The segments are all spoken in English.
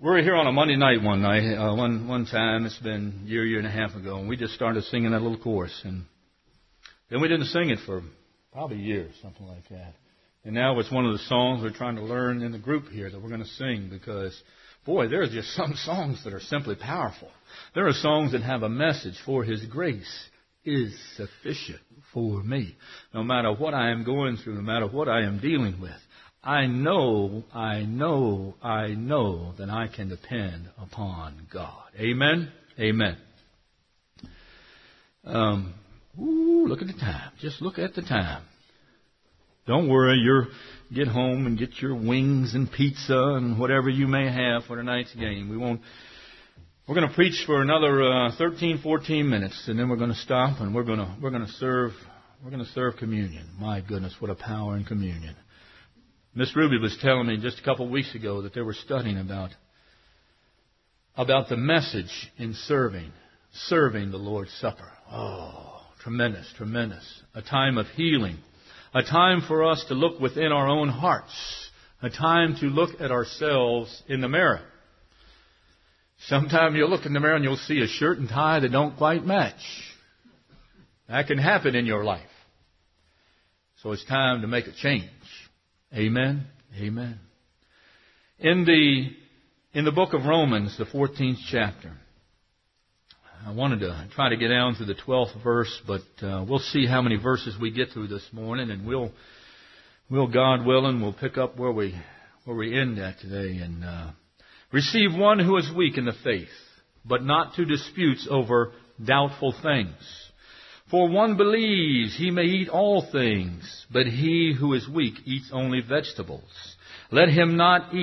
were here on a Monday night one time. It's been a year and a half ago, and we just started singing that little chorus, and then we didn't sing it for probably a year, something like that. And now it's one of the songs we're trying to learn in the group here that we're going to sing because, boy, there are just some songs that are simply powerful. There are songs that have a message. For His grace is sufficient for me. No matter what I am going through, no matter what I am dealing with, I know that I can depend upon God. Amen? Amen. Look at the time. Just look at the time. Don't worry, get home and get your wings and pizza and whatever you may have for tonight's game. We're going to preach for another 13, 14 minutes, and then we're going to stop and we're going to serve communion. My goodness, what a power in communion. Miss Ruby was telling me just a couple of weeks ago that they were studying about the message in serving the Lord's Supper. Oh, tremendous, tremendous. A time of healing. A time for us to look within our own hearts. A time to look at ourselves in the mirror. Sometimes you'll look in the mirror and you'll see a shirt and tie that don't quite match. That can happen in your life. So it's time to make a change. Amen. Amen. In the book of Romans, the 14th chapter, I wanted to try to get down to the 12th verse, but we'll see how many verses we get through this morning, and we'll God willing, we'll pick up where we end at today. And receive one who is weak in the faith, but not to disputes over doubtful things. For one believes he may eat all things, but he who is weak eats only vegetables. Let him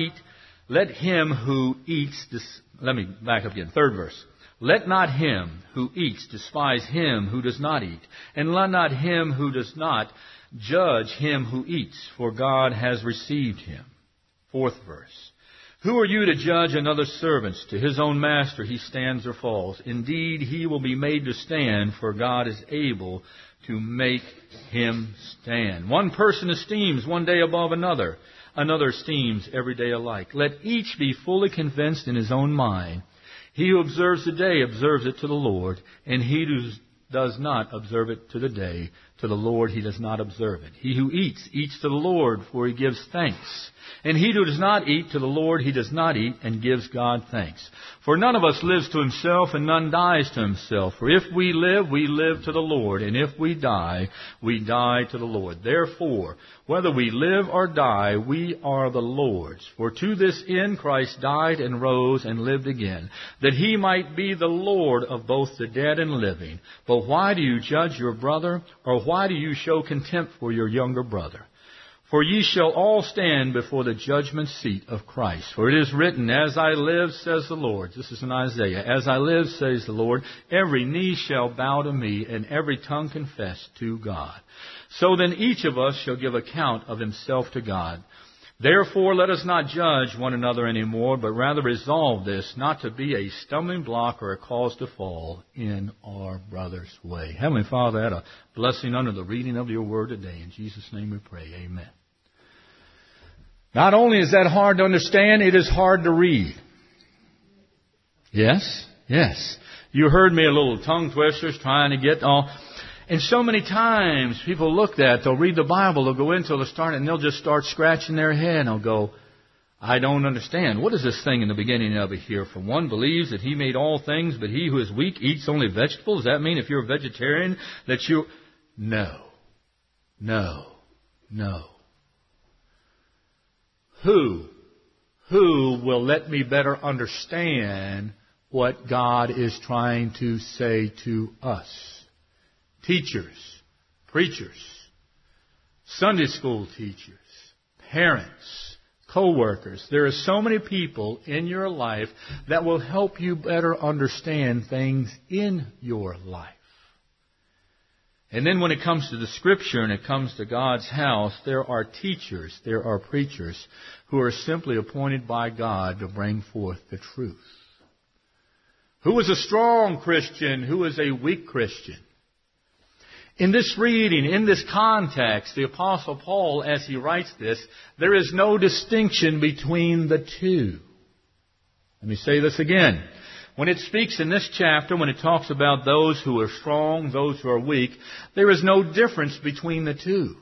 who eats, let me back up again, third verse. Let not him who eats despise him who does not eat, and let not him who does not judge him who eats, for God has received him. Fourth verse. Who are you to judge another's servants? To his own master he stands or falls. Indeed, he will be made to stand, for God is able to make him stand. One person esteems one day above another. Another esteems every day alike. Let each be fully convinced in his own mind. He who observes the day observes it to the Lord, and he who does not observe it to the day, to the Lord he does not observe it. He who eats, eats to the Lord, for he gives thanks. And he who does not eat, to the Lord he does not eat, and gives God thanks. For none of us lives to himself, and none dies to himself. For if we live to the Lord, and if we die to the Lord. Therefore, whether we live or die, we are the Lord's. For to this end Christ died and rose and lived again, that he might be the Lord of both the dead and living. But why do you judge your brother, or why do you show contempt for your younger brother? For ye shall all stand before the judgment seat of Christ. For it is written, As I live, says the Lord. This is in Isaiah. As I live, says the Lord, every knee shall bow to me, and every tongue confess to God. So then each of us shall give account of himself to God. Therefore let us not judge one another anymore, but rather resolve this, not to be a stumbling block or a cause to fall in our brother's way. Heavenly Father, add a blessing under the reading of your word today. In Jesus' name we pray. Amen. Not only is that hard to understand, it is hard to read. Yes? Yes. You heard me a little tongue twisters trying to get all... And so many times people look at, they'll read the Bible, they'll go into, they'll start, and they'll just start scratching their head, and they'll go, I don't understand. What is this thing in the beginning of it here? For one believes that he made all things, but he who is weak eats only vegetables. Does that mean if you're a vegetarian that you... No. Who will let me better understand what God is trying to say to us? Teachers, preachers, Sunday school teachers, parents, co-workers. There are so many people in your life that will help you better understand things in your life. And then when it comes to the Scripture and it comes to God's house, there are teachers, there are preachers who are simply appointed by God to bring forth the truth. Who is a strong Christian? Who is a weak Christian? In this reading, in this context, the Apostle Paul, as he writes this, there is no distinction between the two. Let me say this again. When it speaks in this chapter, when it talks about those who are strong, those who are weak, there is no difference between the two.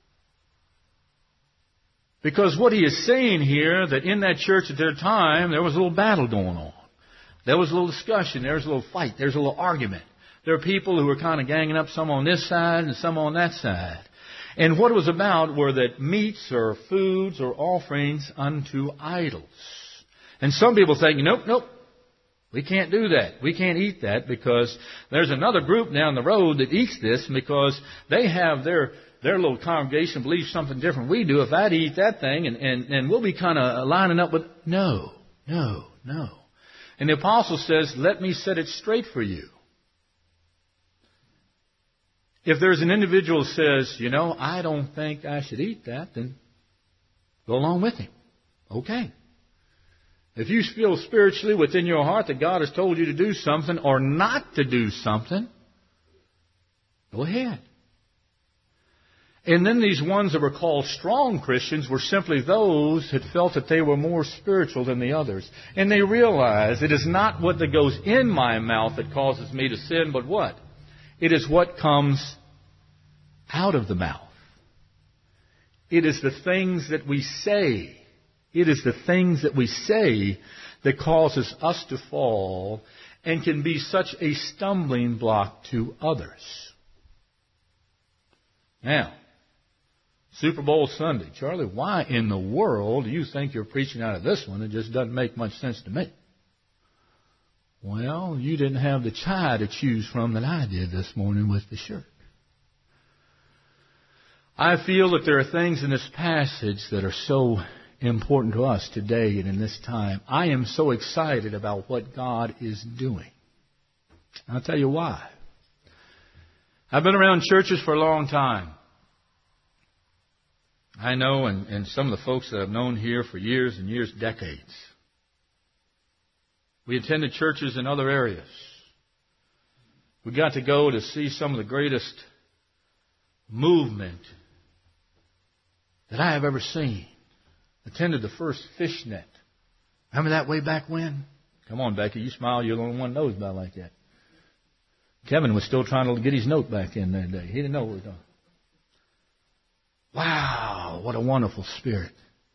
Because what he is saying here, that in that church at their time, there was a little battle going on. There was a little discussion. There was a little fight. There was a little argument. There were people who were kind of ganging up, some on this side and some on that side. And what it was about were that meats or foods or offerings unto idols. And some people think, nope, we can't do that. We can't eat that because there's another group down the road that eats this because they have their little congregation believes something different we do. If I'd eat that thing and we'll be kind of lining up with, no. And the apostle says, let me set it straight for you. If there's an individual who says, I don't think I should eat that, then go along with him. Okay. If you feel spiritually within your heart that God has told you to do something or not to do something, go ahead. And then these ones that were called strong Christians were simply those that felt that they were more spiritual than the others. And they realized it is not what that goes in my mouth that causes me to sin, but what? It is what comes out of the mouth. It is the things that we say. It is the things that we say that causes us to fall and can be such a stumbling block to others. Now, Super Bowl Sunday. Charlie, why in the world do you think you're preaching out of this one? It just doesn't make much sense to me. Well, you didn't have the chai to choose from that I did this morning with the shirt. I feel that there are things in this passage that are so important to us today and in this time. I am so excited about what God is doing. I'll tell you why. I've been around churches for a long time. I know, and some of the folks that I've known here for years and years, decades. We attended churches in other areas. We got to go to see some of the greatest movement that I have ever seen. Attended the first fishnet. Remember that way back when? Come on, Becky, you smile. You're the only one that knows about it like that. Kevin was still trying to get his note back in that day. He didn't know what we were doing. Wow, what a wonderful spirit.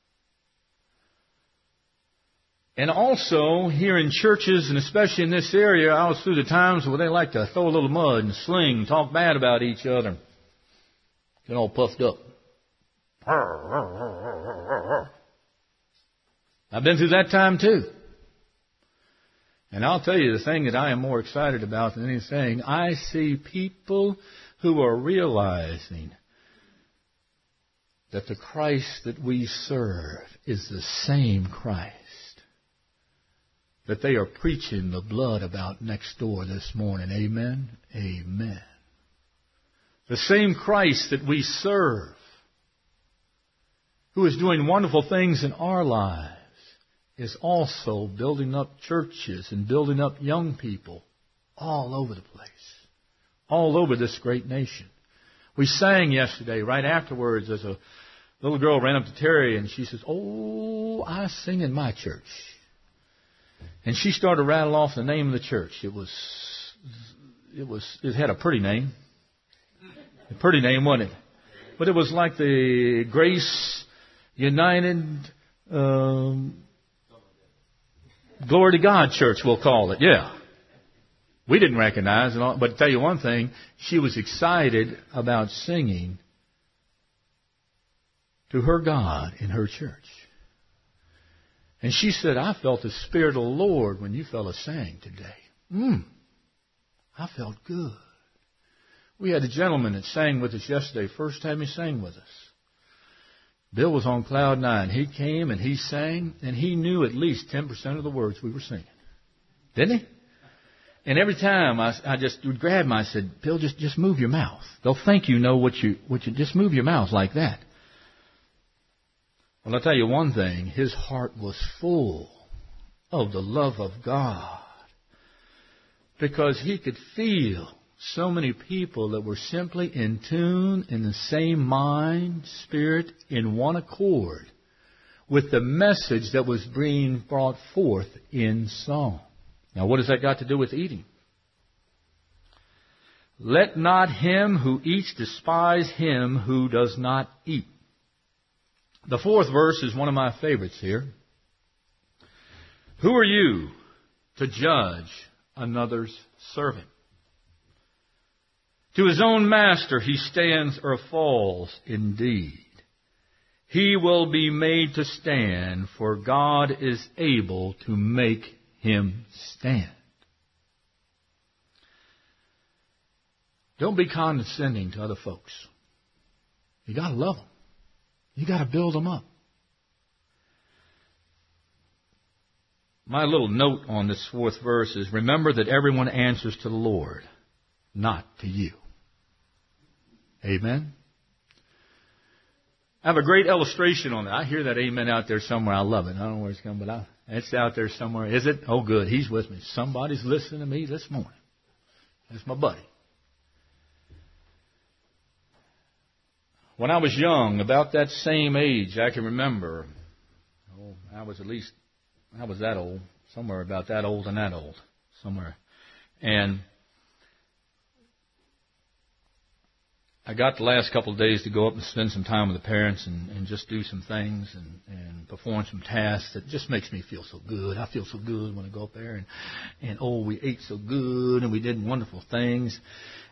And also, here in churches, and especially in this area, I was through the times where they like to throw a little mud and sling, talk bad about each other. Get all puffed up. I've been through that time too. And I'll tell you the thing that I am more excited about than anything, I see people who are realizing that the Christ that we serve is the same Christ that they are preaching the blood about next door this morning. Amen? Amen. The same Christ that we serve, who is doing wonderful things in our lives, is also building up churches and building up young people all over the place, all over this great nation. We sang yesterday, right afterwards, as a little girl ran up to Terry and she says, "Oh, I sing in my church." And she started to rattle off the name of the church. It had a pretty name. A pretty name, wasn't it? But it was like the Grace United Glory to God Church, we'll call it. Yeah. We didn't recognize it, but to tell you one thing, she was excited about singing to her God in her church. And she said, "I felt the Spirit of the Lord when you fellas sang today. I felt good." We had a gentleman that sang with us yesterday, first time he sang with us. Bill was on cloud nine. He came and he sang, and he knew at least 10% of the words we were singing. Didn't he? And every time I just would grab him, I said, "Bill, just move your mouth. They'll think you know what you just move your mouth like that." Well, I'll tell you one thing. His heart was full of the love of God because he could feel so many people that were simply in tune, in the same mind, spirit, in one accord, with the message that was being brought forth in song. Now, what has that got to do with eating? Let not him who eats despise him who does not eat. The fourth verse is one of my favorites here. Who are you to judge another's servant? To his own master he stands or falls indeed. He will be made to stand, for God is able to make him stand. Don't be condescending to other folks. You got to love them. You got to build them up. My little note on this fourth verse is, remember that everyone answers to the Lord, not to you. Amen? I have a great illustration on that. I hear that amen out there somewhere. I love it. I don't know where it's coming, but it's out there somewhere. Is it? Oh, good. He's with me. Somebody's listening to me this morning. That's my buddy. When I was young, about that same age, I can remember, I was that old, somewhere about that old and that old, somewhere. And I got the last couple of days to go up and spend some time with the parents and just do some things and perform some tasks that just makes me feel so good. I feel so good when I go up there and we ate so good and we did wonderful things.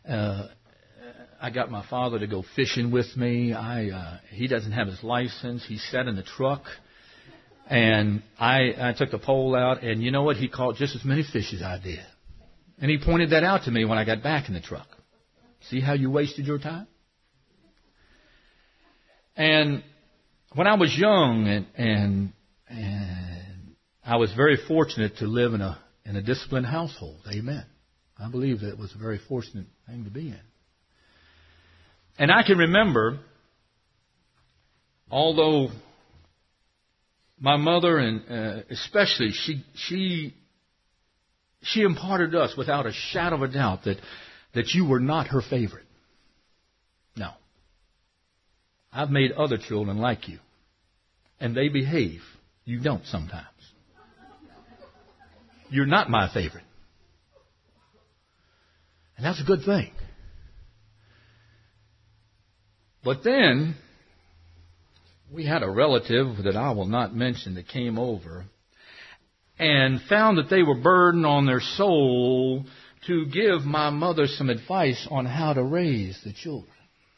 I got my father to go fishing with me. He doesn't have his license. He sat in the truck. And I took the pole out, and you know what? He caught just as many fish as I did. And he pointed that out to me when I got back in the truck. See how you wasted your time? And when I was young, and I was very fortunate to live in a disciplined household. Amen. I believe that it was a very fortunate thing to be in. And I can remember, although my mother, and especially, she imparted to us without a shadow of a doubt that you were not her favorite. No. I've made other children like you, and they behave. You don't sometimes. You're not my favorite. And that's a good thing. But then, we had a relative that I will not mention that came over and found that they were burdened on their soul to give my mother some advice on how to raise the children.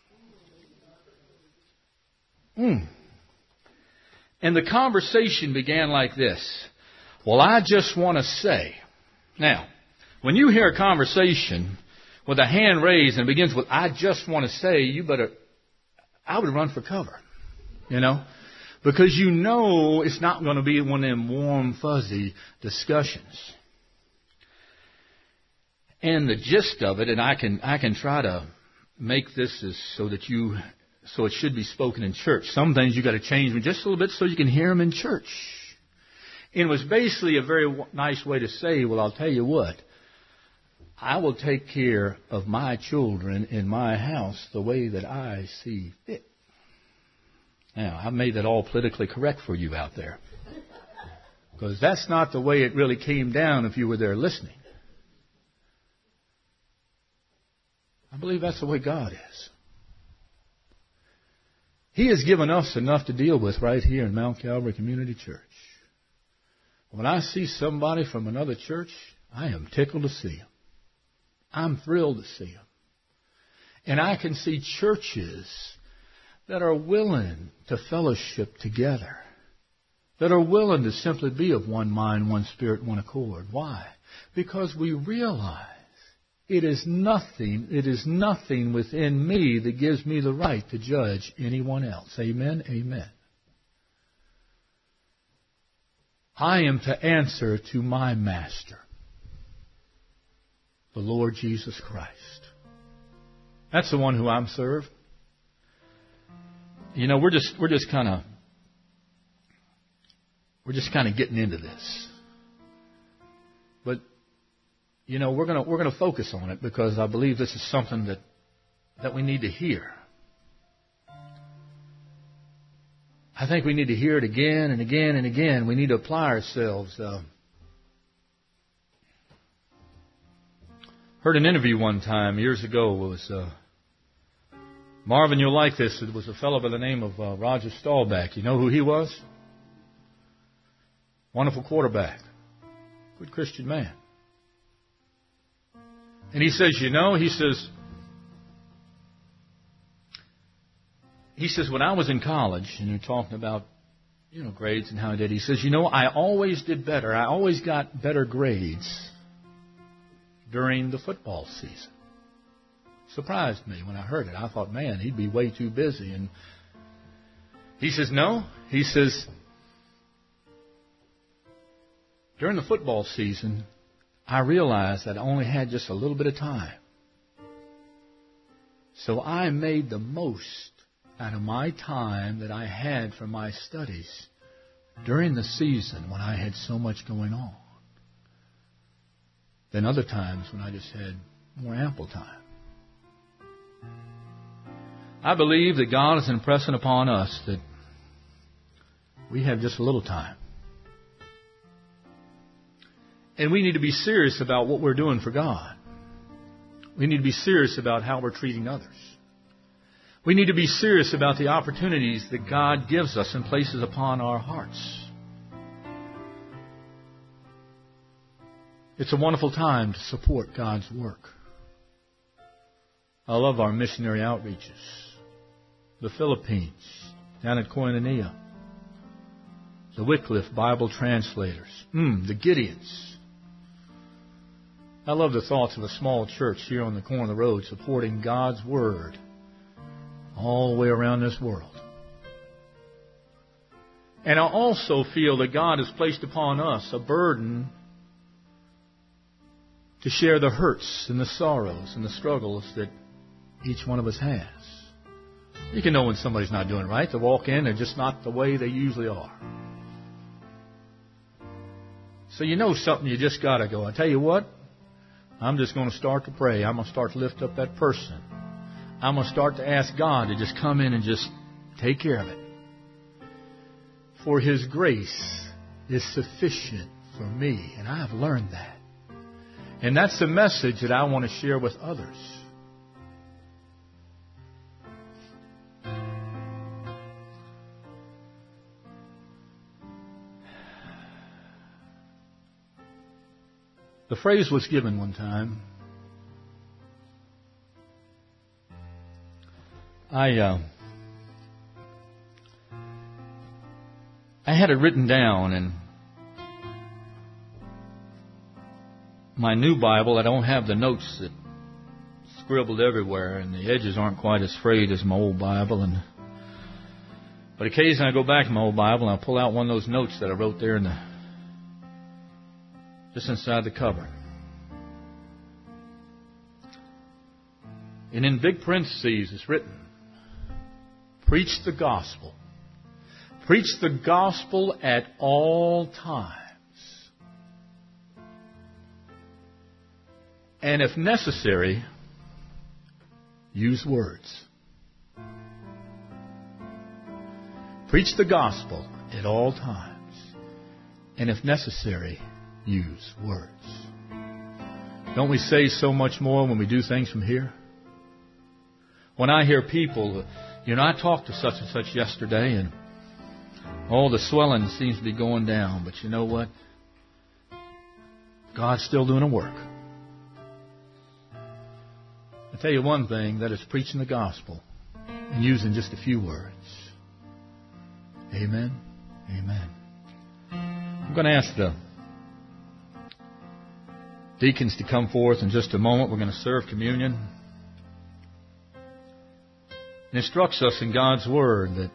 And the conversation began like this. Well, I just want to say. Now, when you hear a conversation with a hand raised and it begins with, I just want to say, I would run for cover. Because it's not going to be one of them warm, fuzzy discussions. And the gist of it, and I can try to make this so it should be spoken in church. Some things you got to change them just a little bit so you can hear them in church. And it was basically a very nice way to say, well, I'll tell you what, I will take care of my children in my house the way that I see fit. Now, I've made that all politically correct for you out there. Because that's not the way it really came down if you were there listening. I believe that's the way God is. He has given us enough to deal with right here in Mount Calvary Community Church. When I see somebody from another church, I am tickled to see them. I'm thrilled to see them. And I can see churches that are willing to fellowship together, that are willing to simply be of one mind, one spirit, one accord. Why? Because we realize it is nothing within me that gives me the right to judge anyone else. Amen? Amen. I am to answer to my Master, the Lord Jesus Christ. That's the one who I'm served. We're just kind of getting into this. But we're going to focus on it because I believe this is something that we need to hear. I think we need to hear it again and again and again. We need to apply ourselves. Heard an interview one time years ago. It was Marvin, you'll like this. It was a fellow by the name of Roger Staubach. You know who he was? Wonderful quarterback. Good Christian man. And he says, he says, when I was in college, and you're talking about, grades and how I did, he says, I always did better. I always got better grades during the football season. Surprised me when I heard it. I thought, man, he'd be way too busy. And he says, no. He says, during the football season, I realized that I only had just a little bit of time. So I made the most out of my time that I had for my studies during the season when I had so much going on than other times when I just had more ample time. I believe that God is impressing upon us that we have just a little time. And we need to be serious about what we're doing for God. We need to be serious about how we're treating others. We need to be serious about the opportunities that God gives us and places upon our hearts. It's a wonderful time to support God's work. I love our missionary outreaches. The Philippines, down at Koinonia. The Wycliffe Bible translators. The Gideons. I love the thoughts of a small church here on the corner of the road supporting God's Word all the way around this world. And I also feel that God has placed upon us a burden to share the hurts and the sorrows and the struggles that each one of us has. You can know when somebody's not doing right. They walk in, they're just not the way they usually are. So you know something, you just got to go. I tell you what, I'm just going to start to pray. I'm going to start to lift up that person. I'm going to start to ask God to just come in and just take care of it. For His grace is sufficient for me, and I have learned that. And that's the message that I want to share with others. The phrase was given one time. I had it written down in my new Bible. I don't have the notes that scribbled everywhere, and the edges aren't quite as frayed as my old Bible. But occasionally I go back to my old Bible and I pull out one of those notes that I wrote there just inside the cover. And in big parentheses it's written, preach the gospel. Preach the gospel at all times. And if necessary, use words. Preach the gospel at all times. And if necessary, use words. Don't we say so much more when we do things from here? When I hear people, I talked to such and such yesterday, and the swelling seems to be going down. But you know what? God's still doing a work. I'll tell you one thing, that is preaching the gospel and using just a few words. Amen. Amen. I'm going to ask the deacons to come forth in just a moment. We're going to serve communion. It instructs us in God's Word that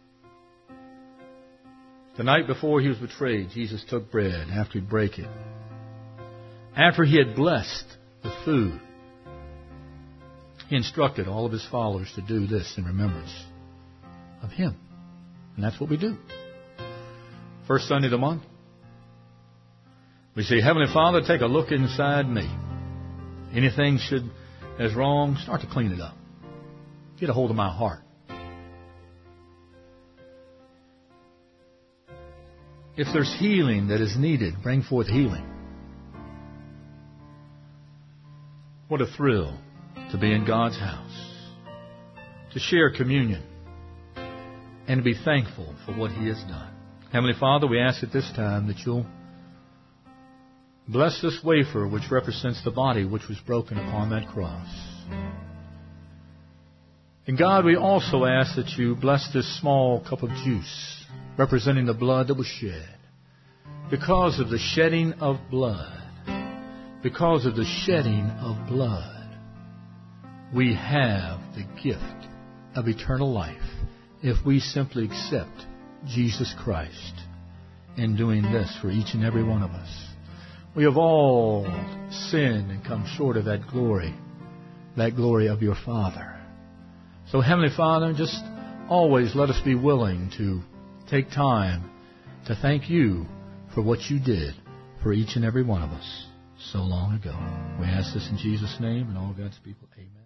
the night before He was betrayed, Jesus took bread after He'd break it. After He had blessed the food, He instructed all of His followers to do this in remembrance of Him. And that's what we do. First Sunday of the month, we say, Heavenly Father, take a look inside me. Anything that's wrong, start to clean it up. Get a hold of my heart. If there's healing that is needed, bring forth healing. What a thrill to be in God's house, to share communion, and to be thankful for what He has done. Heavenly Father, we ask at this time that You'll bless this wafer which represents the body which was broken upon that cross. And God, we also ask that You bless this small cup of juice representing the blood that was shed. Because of the shedding of blood, because of the shedding of blood, we have the gift of eternal life if we simply accept Jesus Christ in doing this for each and every one of us. We have all sinned and come short of that glory of Your Father. So, Heavenly Father, just always let us be willing to take time to thank You for what You did for each and every one of us so long ago. We ask this in Jesus' name, and all God's people, amen.